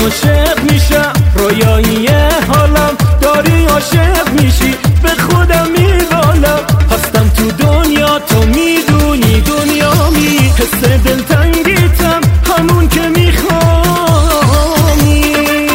عاشق میشم، رویایی حالم داری عاشق میشی، به خودم میبالم هستم تو دنیا، تو میدونی دنیامی، حس دلتنگیتم همون که میخوانی.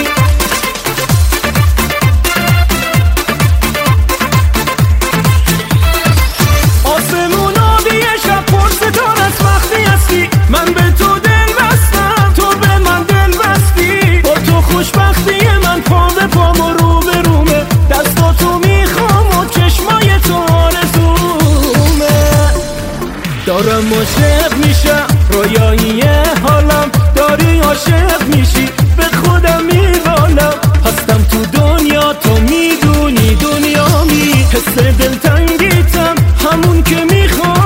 آسمون آبی شب پر ستاره است وقتی هستی، من به تو دل بستم، تو به من دل بستی، با تو خوشبختی من پا به پام و رو به رومه، دستاتو میخوام و چشمای تو آرزومه. دارم عاشق میشم، رویایی حالم داری عاشق میشی، به خودم میبالم هستم تو دنیا، تو میدونی دنیامی، حس دلتنگیتم همون که میخوانی.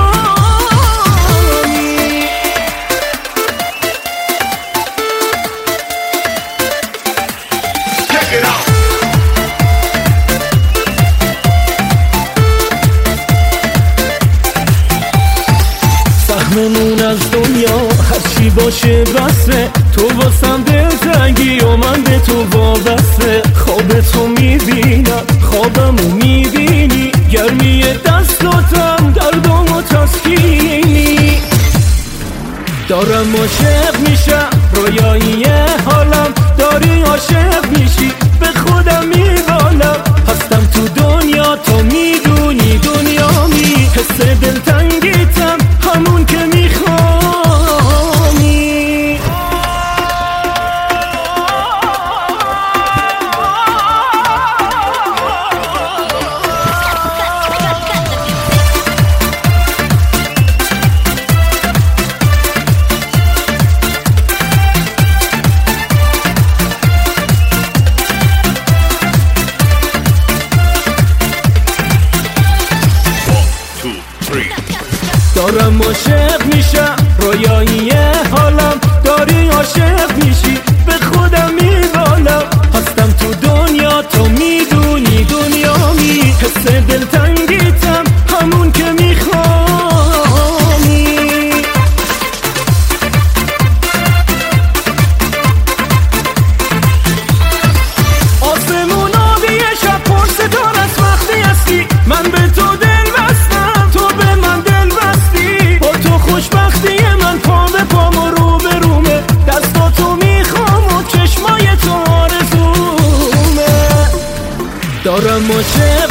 سهممون از دنیا هرچی باشه بسه، تو واسم دلتنگی و من به تو وابسته، خواب تو میبینم خوابمو میبینی، گرمی دستاتم دردمو تسکینی. دارم عاشق میشم، رویایی حالم داری عاشق میشی، به خودم میبالم هستم تو دنیا، تو میدونی دنیامی، حس دلتنگیتم همون که میخوانی. دارم عاشق میشم، رویایی حالم داری عاشق میشی، به خودم میبالم هستم تو دنیا، تو میدونی دنیامی، حس دلتنگیتم همون که میخوانی. آسمون آبی شب پر ستاره است وقتی هستی، من به تو دل بستم، تو به من دل بستی، با تو خوشبختی من پا به پام و رو به رومه، دستاتو میخوام و چشمای تو آرزومه. دارم عاشق